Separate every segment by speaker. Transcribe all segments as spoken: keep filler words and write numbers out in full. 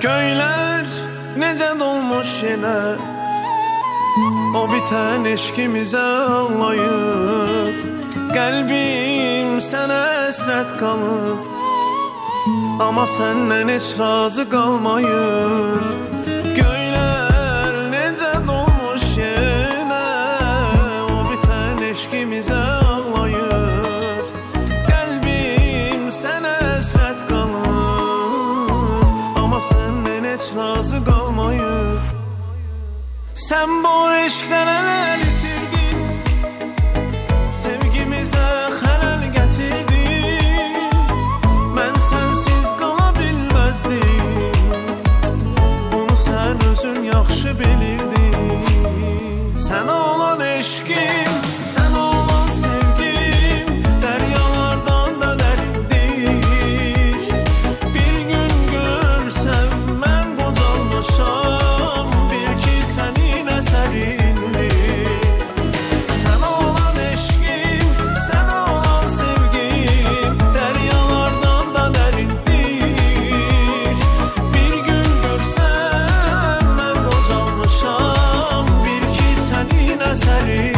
Speaker 1: Göyler necə dolmuş yenə, o bitən eşkimizə ağlayır. Qəlbim sənə əsrət qalır, amma səndən heç razı qalmayır. Göylər necə dolmuş yenə, o bitən eşkimizə ağlayır. Qəlbim sənə əsrət qalır, amma səndən heç razı qalmayır. Sən bu eşqdən ələr itirdin, sevgimizə xələl gətirdin. Mən sənsiz qala bilməzdim, bunu sən özün yaxşı bilirdin. Sənə olan eşqim, sənə olan sevgim dəryalardan da dərindir. Bir gün görsəm mən qocalmışam, bil ki sənin əsərindir. Sənə olan eşqim, sənə olan sevgim dəryalardan da dərindir. Bir gün görsəm mən qocalmışam, bil ki sənin əsərindir.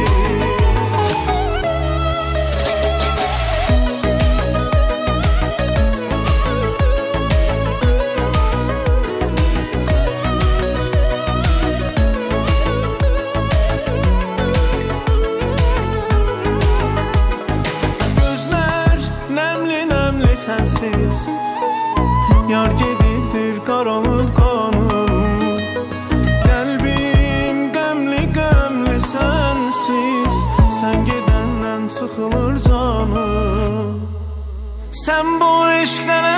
Speaker 1: Gözlər nəmli-nəmli sənsiz, yar gedirdir qaranlıq qanım. Qəlbim qəmli-qəmli sənsiz, sən gedəndən sıxılır canım. Sən bu eşqdən